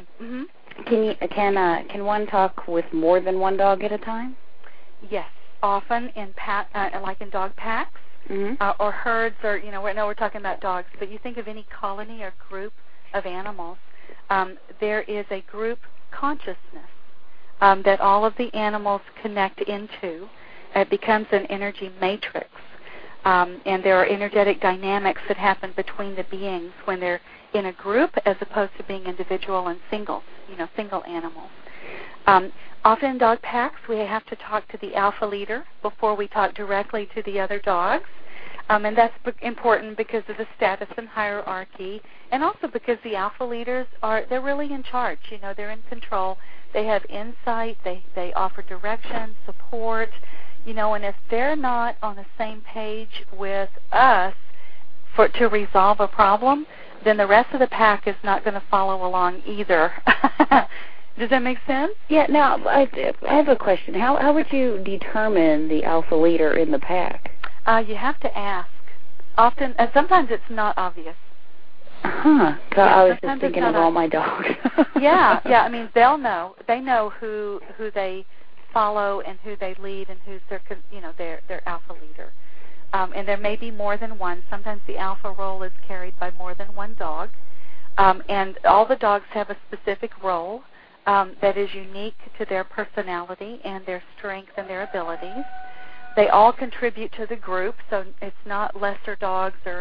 Mm-hmm. Can one talk with more than one dog at a time? Yes, often in like in dog packs, mm-hmm. Or herds, or we're talking about dogs. But you think of any colony or group of animals, there is a group consciousness that all of the animals connect into. It becomes an energy matrix. And there are energetic dynamics that happen between the beings when they're in a group as opposed to being individual and single animals. Often in dog packs, we have to talk to the alpha leader before we talk directly to the other dogs. And that's important because of the status and hierarchy, and also because the alpha leaders they're really in charge. They're in control. They have insight. They offer direction, support. And if they're not on the same page with us to resolve a problem, then the rest of the pack is not going to follow along either. Does that make sense? Yeah. Now, I have a question. How would you determine the alpha leader in the pack? You have to ask. Often, sometimes it's not obvious. Yeah, I was just thinking of all my dogs. Yeah. I mean, they'll know. They know who they follow and who they lead and who's their alpha leader. And there may be more than one. Sometimes the alpha role is carried by more than one dog. And all the dogs have a specific role that is unique to their personality and their strength and their abilities. They all contribute to the group, so it's not lesser dogs or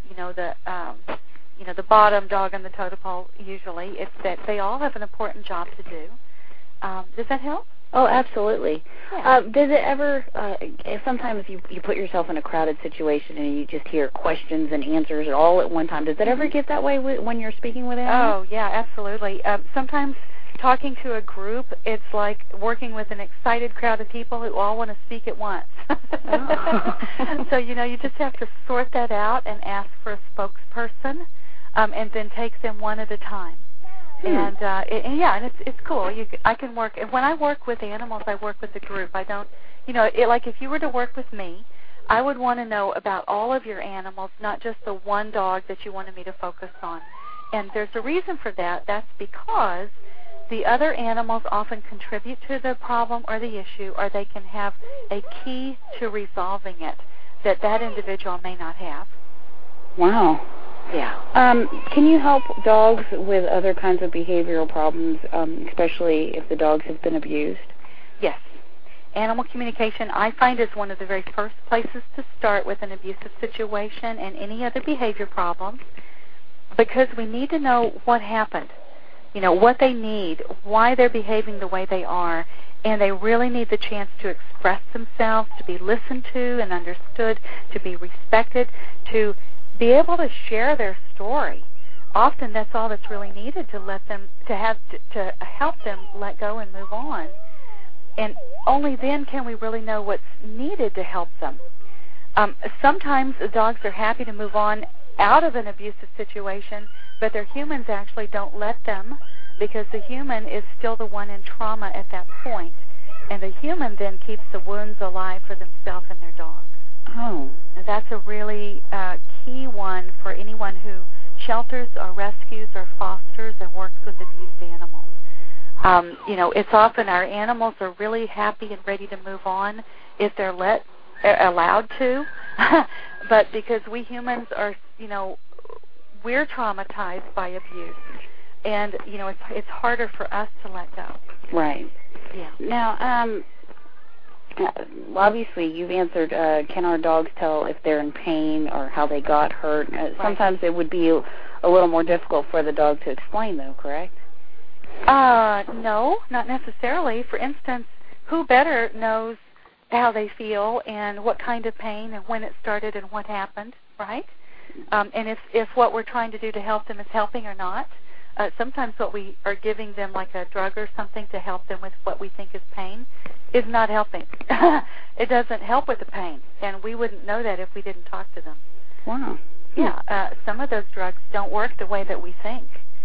the bottom dog on the totem pole. Usually, it's that they all have an important job to do. Does that help? Oh, absolutely. Yeah. Does it ever, sometimes you put yourself in a crowded situation and you just hear questions and answers all at one time. Does it ever get that way when you're speaking with animals? Oh, yeah, absolutely. Sometimes talking to a group, it's like working with an excited crowd of people who all want to speak at once. Oh. So, you just have to sort that out and ask for a spokesperson, and then take them one at a time. And it's cool. I can work, and when I work with animals, I work with the group. I don't, like if you were to work with me, I would want to know about all of your animals, not just the one dog that you wanted me to focus on. And there's a reason for that. That's because the other animals often contribute to the problem or the issue, or they can have a key to resolving it that individual may not have. Wow. Yeah. Can you help dogs with other kinds of behavioral problems, especially if the dogs have been abused? Yes. Animal communication, I find, is one of the very first places to start with an abusive situation and any other behavior problems, because we need to know what happened, what they need, why they're behaving the way they are, and they really need the chance to express themselves, to be listened to and understood, to be respected, to be able to share their story. Often that's all that's really needed to help them let go and move on. And only then can we really know what's needed to help them. Sometimes the dogs are happy to move on out of an abusive situation, but their humans actually don't let them, because the human is still the one in trauma at that point. And the human then keeps the wounds alive for themselves and their dogs. Oh. And that's a really key one for anyone who shelters or rescues or fosters and works with abused animals. It's often our animals are really happy and ready to move on if they're allowed to, but because we humans are, we're traumatized by abuse, and it's harder for us to let go. Right. Yeah. Now, obviously, you've answered, can our dogs tell if they're in pain or how they got hurt? Sometimes it would be a little more difficult for the dog to explain, though, correct? No, not necessarily. For instance, who better knows how they feel and what kind of pain and when it started and what happened, right? And if what we're trying to do to help them is helping or not. Sometimes what we are giving them, like a drug or something to help them with what we think is pain, is not helping. It doesn't help with the pain, and we wouldn't know that if we didn't talk to them. Wow. Yeah, some of those drugs don't work the way that we think.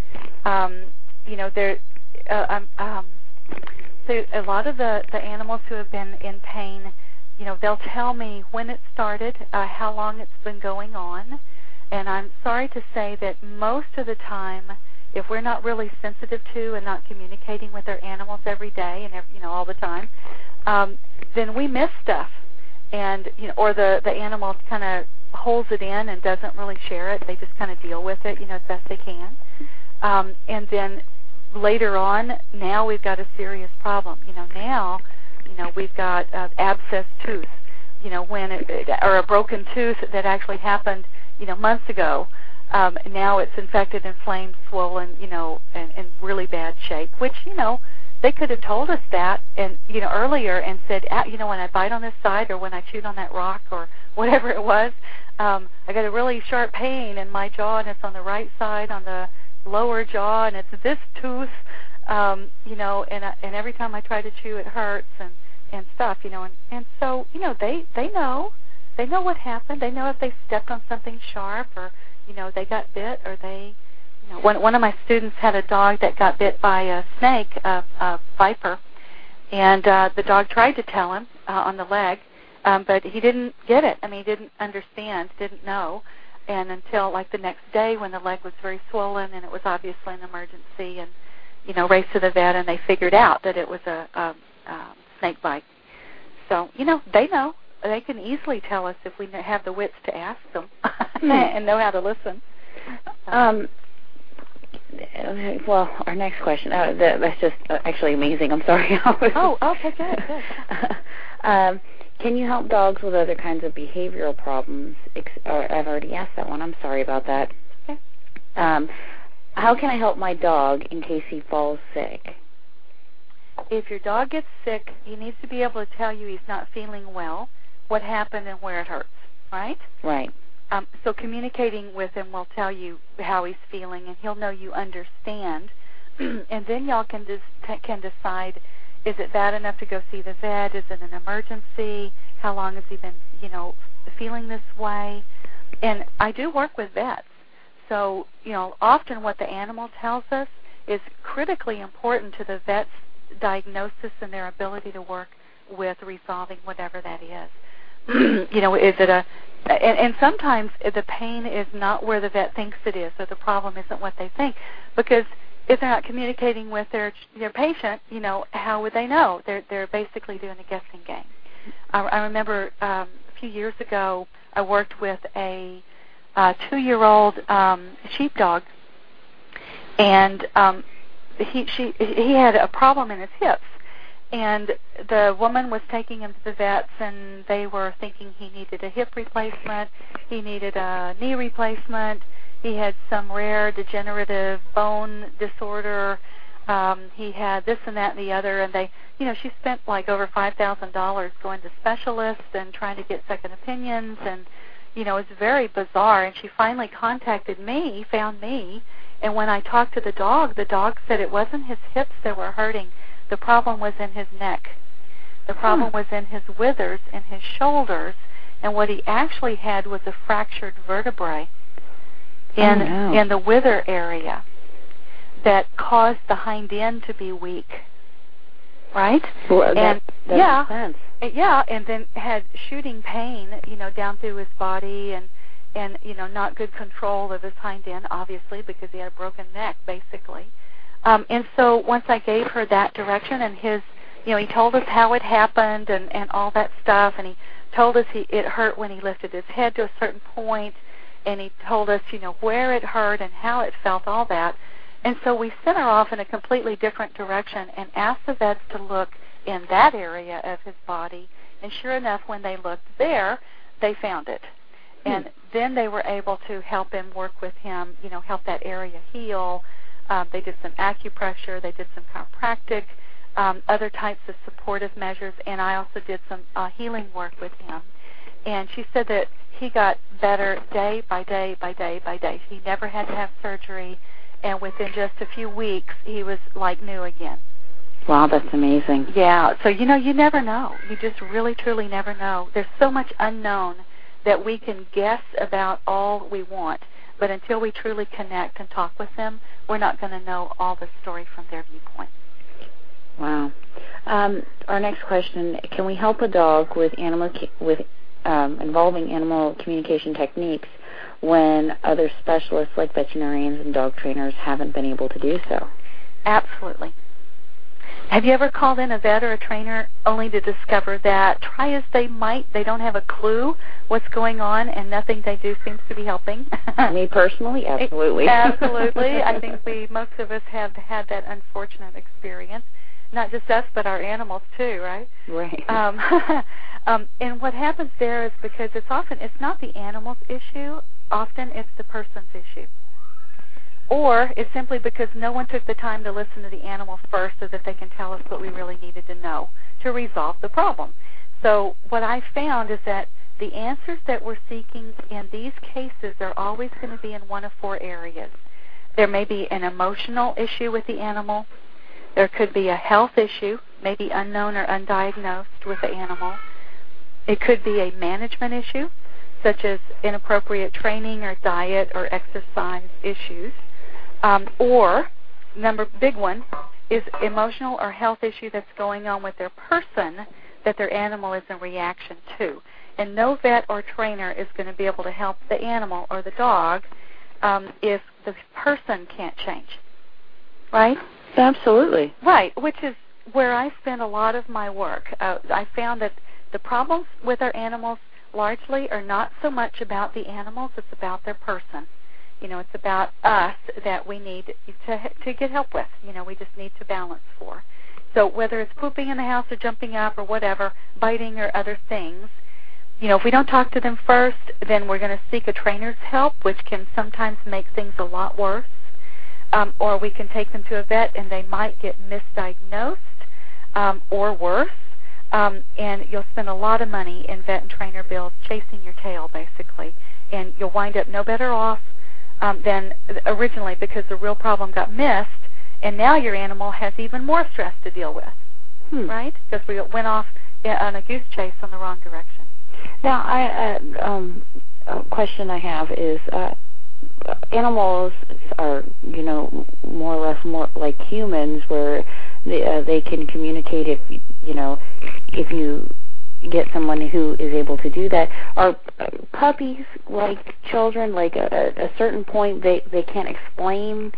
So a lot of the animals who have been in pain, they'll tell me when it started, how long it's been going on, and I'm sorry to say that most of the time, if we're not really sensitive to and not communicating with our animals every day and all the time, then we miss stuff, and or the animal kind of holds it in and doesn't really share it. They just kind of deal with it, as best they can, and then later on, now we've got a serious problem. Now, we've got abscessed tooth, or a broken tooth that actually happened, months ago. Now it's infected, inflamed, swollen, and in really bad shape, which, they could have told us that and, earlier and said, when I bite on this side or when I chewed on that rock or whatever it was, I got a really sharp pain in my jaw, and it's on the right side on the lower jaw, and it's this tooth, and every time I try to chew, it hurts and stuff, and so they know what happened. They know if they stepped on something sharp or they got bit, or they one of my students had a dog that got bit by a snake, a viper, and the dog tried to tell him on the leg, but he didn't get it. I mean, he didn't understand, didn't know. And until like the next day when the leg was very swollen and it was obviously an emergency, and raced to the vet, and they figured out that it was a snake bite. So, they know. They can easily tell us if we have the wits to ask them and know how to listen. Well, our next question, that's just actually amazing. I'm sorry. Okay, good. Can you help dogs with other kinds of behavioral problems? I've already asked that one. I'm sorry about that. Okay. How can I help my dog in case he falls sick? If your dog gets sick, he needs to be able to tell you he's not feeling well, what happened, and where it hurts, right? Right. So communicating with him will tell you how he's feeling, and he'll know you understand. And then y'all can decide, is it bad enough to go see the vet? Is it an emergency? How long has he been, feeling this way? And I do work with vets. So, often what the animal tells us is critically important to the vet's diagnosis and their ability to work with resolving whatever that is. Is it and sometimes the pain is not where the vet thinks it is, or the problem isn't what they think, because if they're not communicating with their patient, how would they know? They're basically doing a guessing game. I remember a few years ago I worked with a 2-year-old sheepdog, and he had a problem in his hips. And the woman was taking him to the vets, and they were thinking he needed a hip replacement, he needed a knee replacement, he had some rare degenerative bone disorder, he had this and that and the other, and she spent like over $5,000 going to specialists and trying to get second opinions, and it was very bizarre. And she finally contacted me, found me, and when I talked to the dog said it wasn't his hips that were hurting. The problem was in his neck. The problem was in his withers, in his shoulders, and what he actually had was a fractured vertebrae in the wither area that caused the hind end to be weak. Right? Well, that makes sense. Yeah, and then had shooting pain, down through his body, and not good control of his hind end, obviously, because he had a broken neck, basically. And so once I gave her that direction, and he told us how it happened and all that stuff, and he told us it hurt when he lifted his head to a certain point, and he told us, where it hurt and how it felt, all that. And so we sent her off in a completely different direction and asked the vets to look in that area of his body, and sure enough, when they looked there, they found it. And then they were able to help him, work with him, help that area heal. They did some acupressure, they did some chiropractic, other types of supportive measures, and I also did some healing work with him. And she said that he got better day by day by day by day. He never had to have surgery, and within just a few weeks, he was like new again. Wow, that's amazing. Yeah, so you never know. You just really, truly never know. There's so much unknown that we can guess about all we want, but until we truly connect and talk with them, we're not going to know all the story from their viewpoint. Wow. Our next question: can we help a dog with involving animal communication techniques when other specialists like veterinarians and dog trainers haven't been able to do so? Absolutely. Have you ever called in a vet or a trainer only to discover that, try as they might, they don't have a clue what's going on and nothing they do seems to be helping? Me personally, absolutely. Absolutely. I think most of us have had that unfortunate experience. Not just us, but our animals too, right? Right. And what happens there is because it's not the animal's issue, often it's the person's issue. Or it's simply because no one took the time to listen to the animal first so that they can tell us what we really needed to know to resolve the problem. So what I found is that the answers that we're seeking in these cases are always going to be in one of 4 areas. There may be an emotional issue with the animal. There could be a health issue, maybe unknown or undiagnosed with the animal. It could be a management issue, such as inappropriate training or diet or exercise issues. Or, big one, is emotional or health issue that's going on with their person that their animal is in reaction to. And no vet or trainer is going to be able to help the animal or the dog if the person can't change. Right? Absolutely. Right, which is where I spend a lot of my work. I found that the problems with our animals largely are not so much about the animals, it's about their person. It's about us that we need to get help with. We just need to balance for. So whether it's pooping in the house or jumping up or whatever, biting or other things, if we don't talk to them first, then we're going to seek a trainer's help, which can sometimes make things a lot worse. Or we can take them to a vet and they might get misdiagnosed or worse. And you'll spend a lot of money in vet and trainer bills chasing your tail, basically. And you'll wind up no better off than originally because the real problem got missed, and now your animal has even more stress to deal with, right? Because we went off on a goose chase on the wrong direction. Now, a question I have is, animals are, more or less more like humans, where they can communicate if you get someone who is able to do that. Are puppies like children? Like at a certain point, they can't explain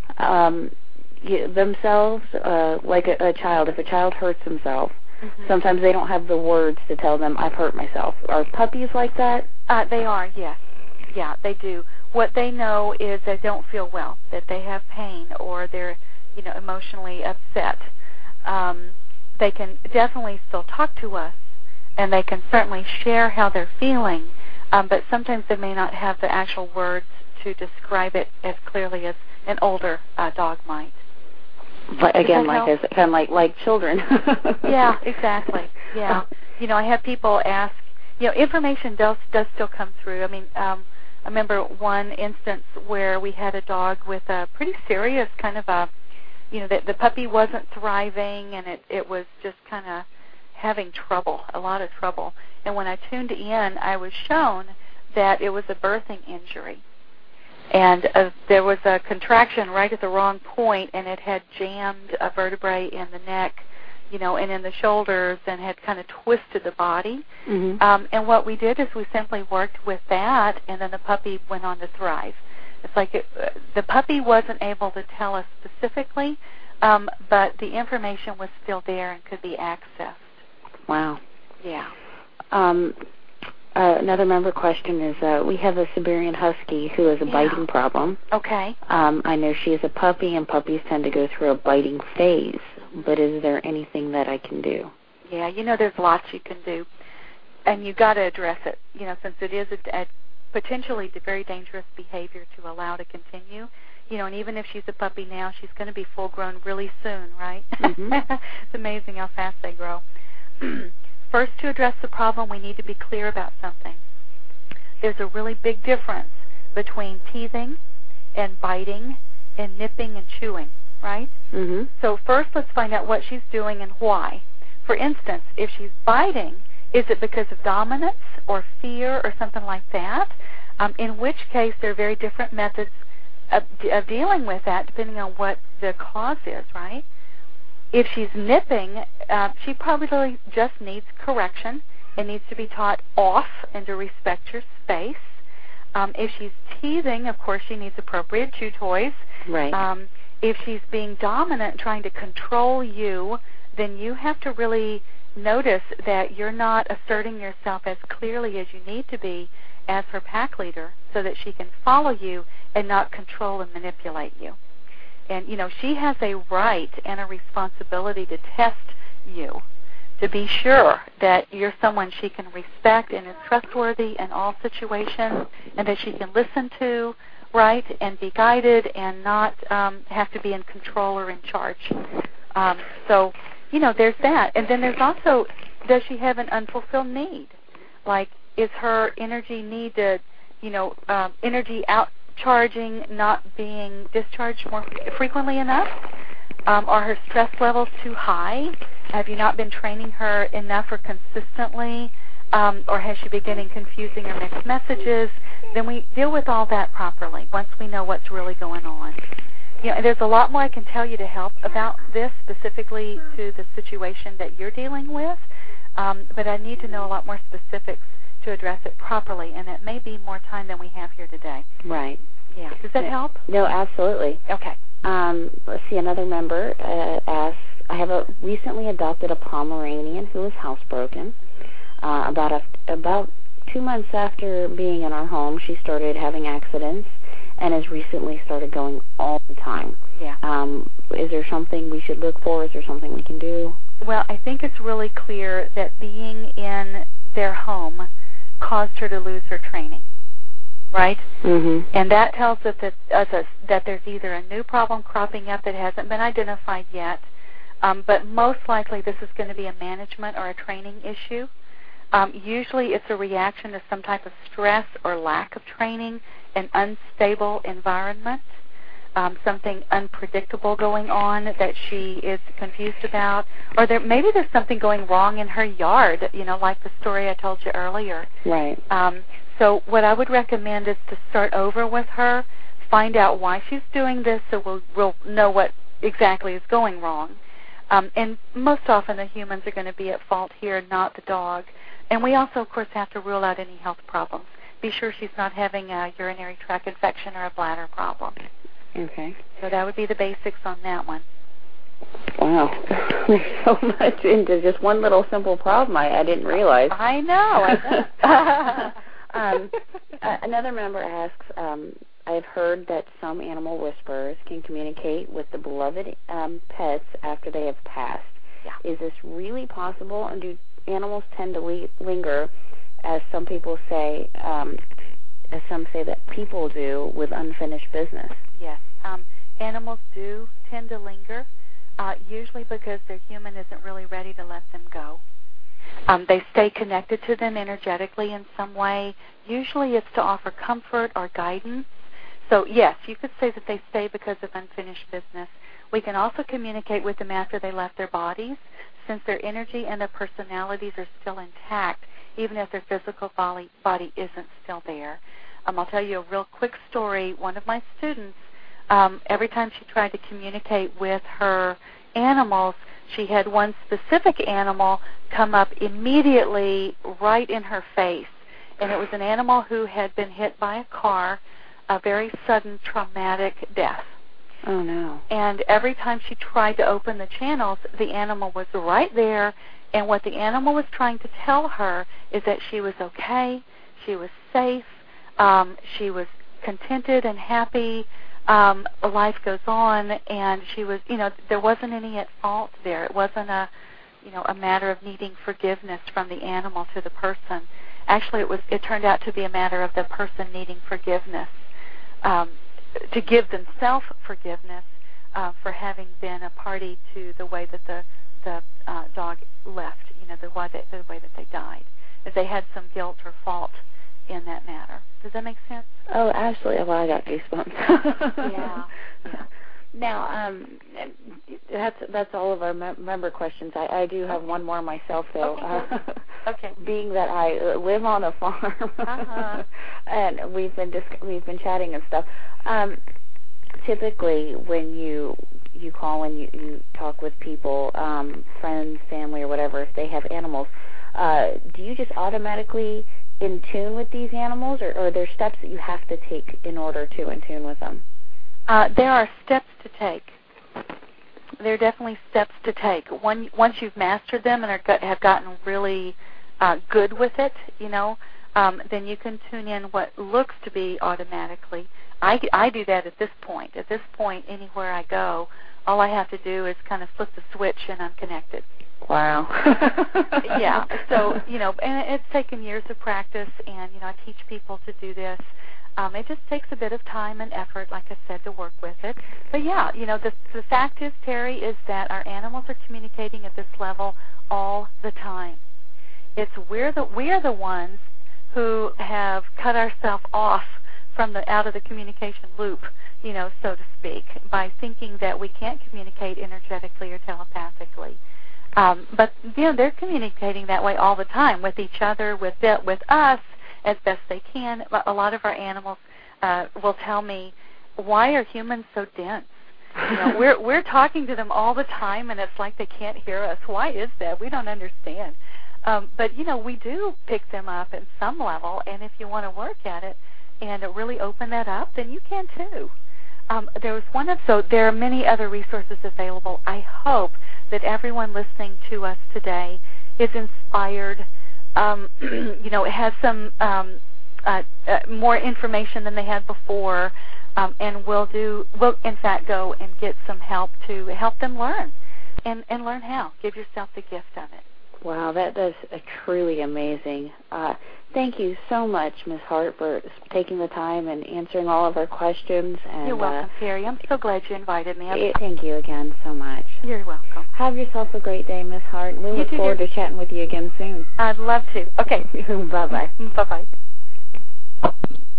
themselves like a child. If a child hurts himself, sometimes they don't have the words to tell them, "I've hurt myself." Are puppies like that? They are, yes. Yeah, they do. What they know is they don't feel well, that they have pain, or they're, emotionally upset. They can definitely still talk to us, and they can certainly share how they're feeling, but sometimes they may not have the actual words to describe it as clearly as an older dog might. But again, like children. Yeah, exactly. Yeah. I have people ask, information does still come through. I mean, I remember one instance where we had a dog with a pretty serious kind of the puppy wasn't thriving, and it was just kind of having trouble, a lot of trouble. And when I tuned in, I was shown that it was a birthing injury. And there was a contraction right at the wrong point, and it had jammed a vertebrae in the neck, and in the shoulders, and had kind of twisted the body. And what we did is we simply worked with that, and then the puppy went on to thrive. It's like the puppy wasn't able to tell us specifically, but the information was still there and could be accessed. Wow. Yeah. Another member question is, we have a Siberian Husky who has a biting problem. Okay. I know she is a puppy, and puppies tend to go through a biting phase, but is there anything that I can do? Yeah, there's lots you can do, and you've got to address it, since it is a potentially very dangerous behavior to allow to continue. And even if she's a puppy now, she's going to be full-grown really soon, right? It's amazing how fast they grow. First, to address the problem, we need to be clear about something. There's a really big difference between teething and biting and nipping and chewing, right? So first, let's find out what she's doing and why. For instance, if she's biting, is it because of dominance or fear or something like that? In which case, there are very different methods of dealing with that depending on what the cause is, right? If she's nipping, she probably just needs correction and needs to be taught off and to respect your space. If she's teething, of course, she needs appropriate chew toys. Right. If she's being dominant and trying to control you, then you have to really notice that you're not asserting yourself as clearly as you need to be as her pack leader so that she can follow you and not control and manipulate you. And, she has a right and a responsibility to test you, to be sure that you're someone she can respect and is trustworthy in all situations, and that she can listen to, right, and be guided and not have to be in control or in charge. So, there's that. And then there's also, does she have an unfulfilled need? Like, is her energy need to, energy outcharging not being discharged more frequently enough? Are her stress levels too high? Have you not been training her enough or consistently? Or has she been getting confusing or mixed messages? Then we deal with all that properly once we know what's really going on. There's a lot more I can tell you to help about this specifically to the situation that you're dealing with, but I need to know a lot more specifics to address it properly, and it may be more time than we have here today. Right. Yeah. Does that help? No, absolutely. Okay. Let's see, another member asks, I have a recently adopted a Pomeranian who is housebroken. About 2 months after being in our home, she started having accidents and has recently started going all the time. Yeah. Is there something we should look for? Is there something we can do? Well, I think it's really clear that being in their home caused her to lose her training, right? Mm-hmm. And that tells us that there's either a new problem cropping up that hasn't been identified yet, but most likely this is going to be a management or a training issue. Usually it's a reaction to some type of stress or lack of training, an unstable environment, something unpredictable going on that she is confused about, or maybe there's something going wrong in her yard, like the story I told you earlier. Right. So what I would recommend is to start over with her, find out why she's doing this so we'll know what exactly is going wrong. And most often the humans are going to be at fault here, not the dog. And we also, of course, have to rule out any health problems. Be sure she's not having a urinary tract infection or a bladder problem. Okay. So that would be the basics on that one. Wow. There's so much into just one little simple problem I didn't realize. I know. Another member asks, I've heard that some animal whisperers can communicate with the beloved pets after they have passed. Yeah. Is this really possible, and do animals tend to linger, as some people say, as some say that people do with unfinished business? Yes. Animals do tend to linger, usually because their human isn't really ready to let them go. They stay connected to them energetically in some way. Usually it's to offer comfort or guidance. So, yes, you could say that they stay because of unfinished business. We can also communicate with them after they left their bodies, since their energy and their personalities are still intact, even if their physical body isn't still there. I'll tell you a real quick story. One of my students, every time she tried to communicate with her animals, she had one specific animal come up immediately right in her face. And it was an animal who had been hit by a car, a very sudden traumatic death. Oh, no. And every time she tried to open the channels, the animal was right there. And what the animal was trying to tell her is that she was okay, she was safe, she was contented and happy. Life goes on, and she was, there wasn't any at fault there. It wasn't a matter of needing forgiveness from the animal to the person. Actually, it turned out to be a matter of the person needing forgiveness, to give themselves forgiveness for having been a party to the way that the dog left, the way that they died, as they had some guilt or fault in that matter. Does that make sense? Oh, absolutely. Well, I got goosebumps. Yeah. Now, that's all of our member questions. I do have one more myself, though. Okay. Being that I live on a farm, and we've been chatting and stuff. Typically, when you call and you talk with people, friends, family, or whatever, if they have animals, do you just automatically in tune with these animals, or are there steps that you have to take in order to in tune with them? There are steps to take. There are definitely steps to take. Once you've mastered them and have gotten really good with it, then you can tune in what looks to be automatically. I do that at this point. At this point, anywhere I go, all I have to do is kind of flip the switch and I'm connected. Wow. Yeah. So, and it's taken years of practice, and, I teach people to do this. It just takes a bit of time and effort, like I said, to work with it. But, yeah, the fact is, Terry, is that our animals are communicating at this level all the time. We are the ones who have cut ourselves off from out of the communication loop, so to speak, by thinking that we can't communicate energetically or telepathically. But they're communicating that way all the time with each other, with us as best they can. A lot of our animals will tell me, "Why are humans so dense? We're talking to them all the time, and it's like they can't hear us. Why is that? We don't understand." But we do pick them up at some level, and if you want to work at it and really open that up, then you can too. There was one of, so there are many other resources available. I hope that everyone listening to us today is inspired, has some more information than they had before, and will in fact go and get some help to help them learn and learn how. Give yourself the gift of it. Wow, that's truly amazing. Thank you so much, Ms. Hart, for taking the time and answering all of our questions. And, you're welcome, Terry. I'm so glad you invited me. Thank you again so much. You're welcome. Have yourself a great day, Ms. Hart. We look forward to chatting with you again soon. I'd love to. Okay. Bye-bye. Bye-bye.